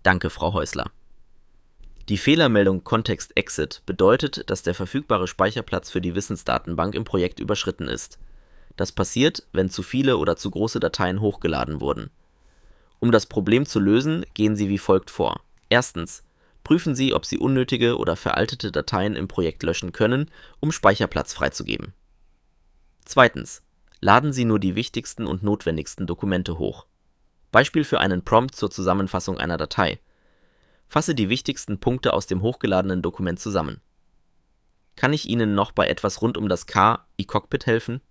Danke, Frau Häusler. Die Fehlermeldung Context Exit bedeutet, dass der verfügbare Speicherplatz für die Wissensdatenbank im Projekt überschritten ist. Das passiert, wenn zu viele oder zu große Dateien hochgeladen wurden. Um das Problem zu lösen, gehen Sie wie folgt vor. Erstens: Prüfen Sie, ob Sie unnötige oder veraltete Dateien im Projekt löschen können, um Speicherplatz freizugeben. Zweitens: Laden Sie nur die wichtigsten und notwendigsten Dokumente hoch. Beispiel für einen Prompt zur Zusammenfassung einer Datei. Fasse die wichtigsten Punkte aus dem hochgeladenen Dokument zusammen. Kann ich Ihnen noch bei etwas rund um das K-iCockpit helfen?